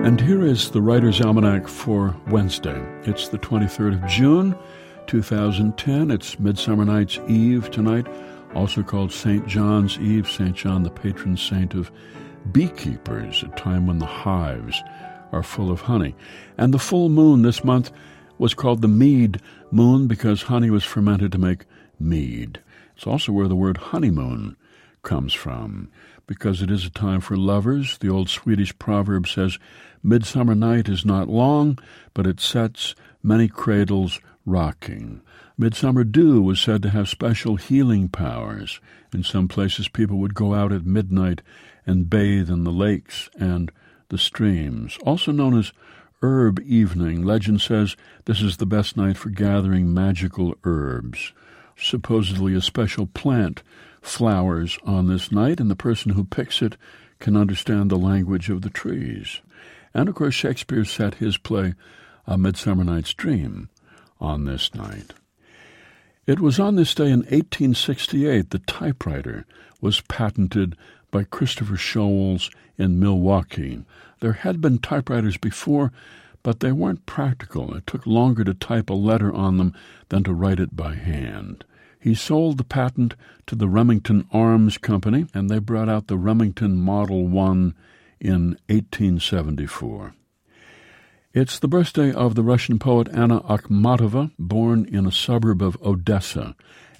And here is the Writer's Almanac for Wednesday. It's the 23rd of June, 2010. It's Midsummer Night's Eve tonight, also called St. John's Eve, St. John, the patron saint of beekeepers, a time when the hives are full of honey. And the full moon this month was called the mead moon because honey was fermented to make mead. It's also where the word honeymoon comes from, because it is a time for lovers. The old Swedish proverb says, "Midsummer night is not long, but it sets many cradles rocking." Midsummer dew was said to have special healing powers. In some places, people would go out at midnight and bathe in the lakes and the streams. Also known as herb evening, legend says this is the best night for gathering magical herbs. Supposedly a special plant flowers on this night, and the person who picks it can understand the language of the trees. And, of course, Shakespeare set his play A Midsummer Night's Dream on this night. It was on this day in 1868 the typewriter was patented by Christopher Sholes in Milwaukee. There had been typewriters before, but they weren't practical. It took longer to type a letter on them than to write it by hand. He sold the patent to the Remington Arms Company, and they brought out the Remington Model 1 in 1874. It's the birthday of the Russian poet Anna Akhmatova, born in a suburb of Odessa,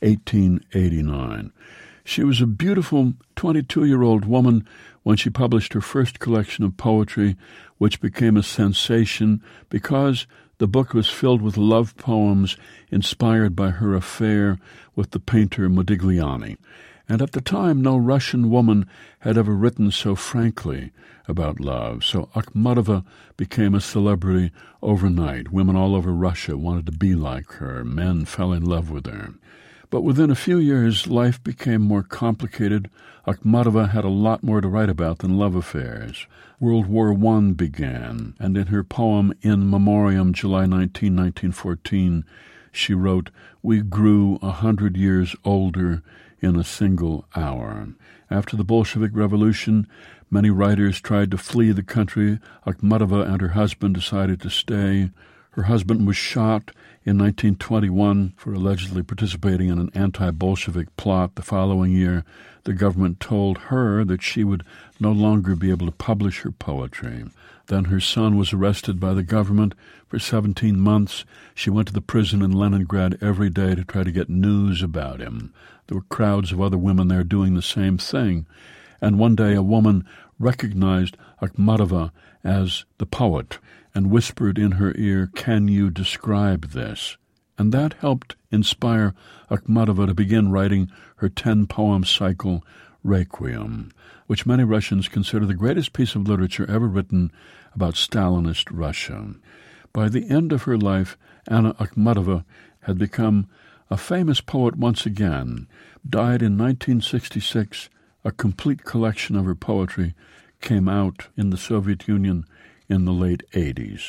1889. She was a beautiful 22-year-old woman when she published her first collection of poetry, which became a sensation because the book was filled with love poems inspired by her affair with the painter Modigliani. And at the time, no Russian woman had ever written so frankly about love. So Akhmatova became a celebrity overnight. Women all over Russia wanted to be like her. Men fell in love with her. But within a few years, life became more complicated. Akhmatova had a lot more to write about than love affairs. World War I began, and in her poem In Memoriam, July 19, 1914, she wrote, "We grew 100 years older in a single hour." After the Bolshevik Revolution, many writers tried to flee the country. Akhmatova and her husband decided to stay. Her husband was shot in 1921 for allegedly participating in an anti-Bolshevik plot. The following year, the government told her that she would no longer be able to publish her poetry. Then her son was arrested by the government for 17 months. She went to the prison in Leningrad every day to try to get news about him. There were crowds of other women there doing the same thing. And one day a woman recognized Akhmatova as the poet and whispered in her ear, "Can you describe this?" And that helped inspire Akhmatova to begin writing her 10-poem cycle, Requiem, which many Russians consider the greatest piece of literature ever written about Stalinist Russia. By the end of her life, Anna Akhmatova had become a famous poet once again. Died in 1966, a complete collection of her poetry came out in the Soviet Union in the late 80s.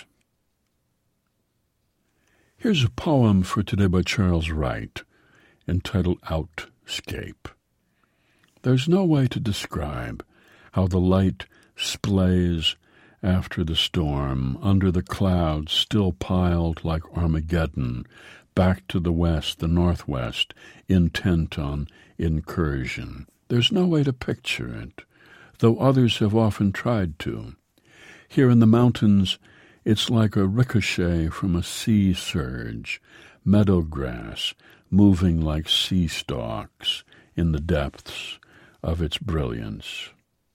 Here's a poem for today by Charles Wright, entitled Outscape. There's no way to describe how the light splays after the storm, under the clouds still piled like Armageddon, back to the west, the northwest, intent on incursion. There's no way to picture it, though others have often tried to. Here in the mountains, it's like a ricochet from a sea surge, meadow grass moving like sea stalks in the depths of its brilliance.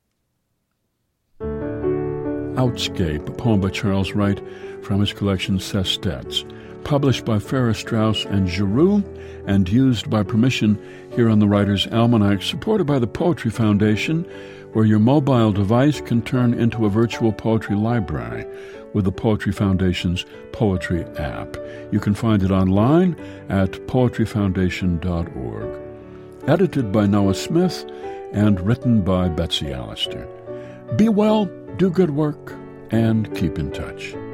Outscape, a poem by Charles Wright from his collection Sestets, published by Farrar, Straus and Giroux, and used by permission here on the Writer's Almanac, supported by the Poetry Foundation, where your mobile device can turn into a virtual poetry library with the Poetry Foundation's Poetry app. You can find it online at poetryfoundation.org. Edited by Noah Smith and written by Betsy Allister. Be well, do good work, and keep in touch.